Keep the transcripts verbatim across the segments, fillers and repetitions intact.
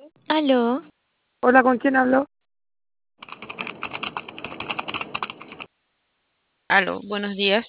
Aló, Hola, ¿con quién hablo? Aló, buenos días.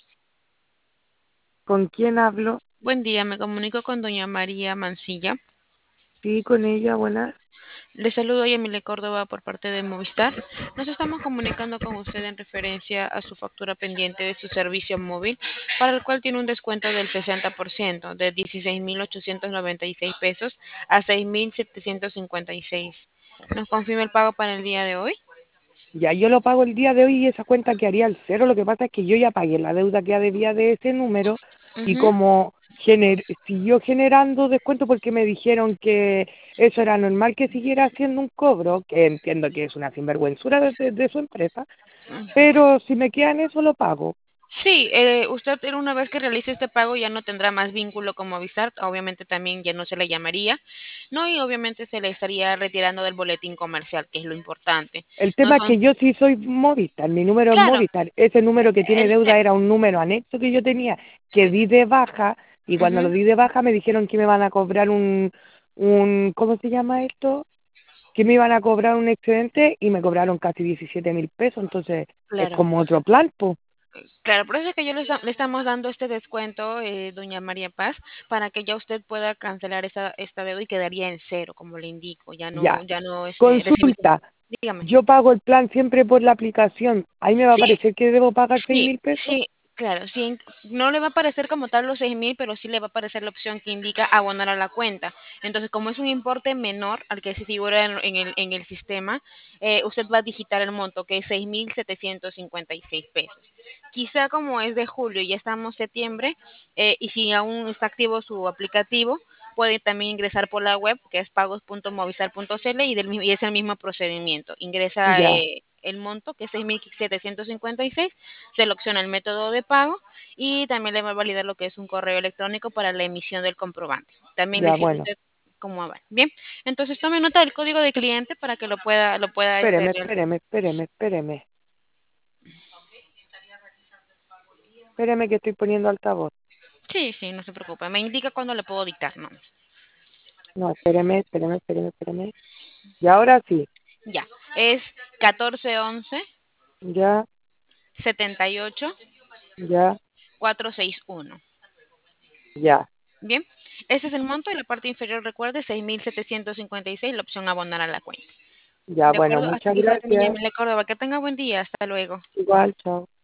¿Con quién hablo? Buen día, me comunico con doña María Mancilla. Sí, con ella, buenas. Le saludo a Yamile Córdoba por parte de Movistar. Nos estamos comunicando con usted en referencia a su factura pendiente de su servicio móvil, para el cual tiene un descuento del sesenta por ciento, de dieciséis mil ochocientos noventa y seis pesos a seis mil setecientos cincuenta y seis. ¿Nos confirma el pago para el día de hoy? Ya yo lo pago el día de hoy y esa cuenta quedaría al cero. Lo que pasa es que yo ya pagué la deuda que ya debía de ese número y Ujú. como gener siguió generando descuento porque me dijeron que eso era normal que siguiera haciendo un cobro, que entiendo que es una sinvergüenzura de, de- de su empresa, pero si me queda en eso lo pago. Sí, eh, usted una vez que realice este pago ya no tendrá más vínculo con Movistar, obviamente también ya no se le llamaría, ¿no? Y obviamente se le estaría retirando del boletín comercial, que es lo importante. El No tema es son, que yo sí soy Movistar, mi número es claro, Movistar. Ese número que tiene el, deuda te- era un número anexo que yo tenía, que di de baja, y cuando lo ujú. di de baja me dijeron que me van a cobrar un, un, ¿cómo se llama esto? Que me iban a cobrar un excedente y me cobraron casi diecisiete mil pesos, entonces es Claro, como otro plan, pues. claro, por eso es que yo le, esta- le estamos dando este descuento, eh, doña María Paz, para que ya usted pueda cancelar esa, esta deuda y quedaría en cero, como le indico, ya no, Ya. ya no este, recibe. Consulta, Dígame. yo pago el plan siempre por la aplicación, ahí me va a Sí, aparecer que debo pagar seis sí, mil pesos. sí, claro, sí, en- no le va a aparecer como tal los seis mil, pero sí le va a aparecer la opción que indica abonar a la cuenta. Entonces, como es un importe menor al que se figura en, en el, en el sistema, eh, usted va a digitar el monto, que es seis mil setecientos cincuenta y seis pesos. Quizá como es de julio y ya estamos septiembre, eh, y si aún está activo su aplicativo, puede también ingresar por la web, que es pagos punto movistar punto c l, y, del, mi- y es el mismo procedimiento. Ingresa Ya, eh, el monto, que es seis mil setecientos cincuenta y seis, selecciona el método de pago y también le va a validar lo que es un correo electrónico para la emisión del comprobante. También le ya, sirve a bueno. usted como aval. Bien, entonces tome nota del código de cliente para que lo pueda, lo pueda este, Espéreme, realizar. espéreme, espéreme, espéreme. Espéreme que estoy poniendo altavoz. Sí, sí, no se preocupe. Me indica cuándo le puedo dictar, ¿no? No, espéreme, espéreme, espéreme, espéreme. Y ahora sí, Ya, es catorce once ya, setenta y ocho ya, cuatrocientos sesenta y uno. ya, Bien, ese es el monto y la parte inferior, recuerde, seis mil setecientos cincuenta y seis, la opción abonar a la cuenta. ya, De bueno, acuerdo, hasta muchas aquí su atención, gracias. Yamile Córdoba. Que tenga buen día. Hasta luego. Igual, chao.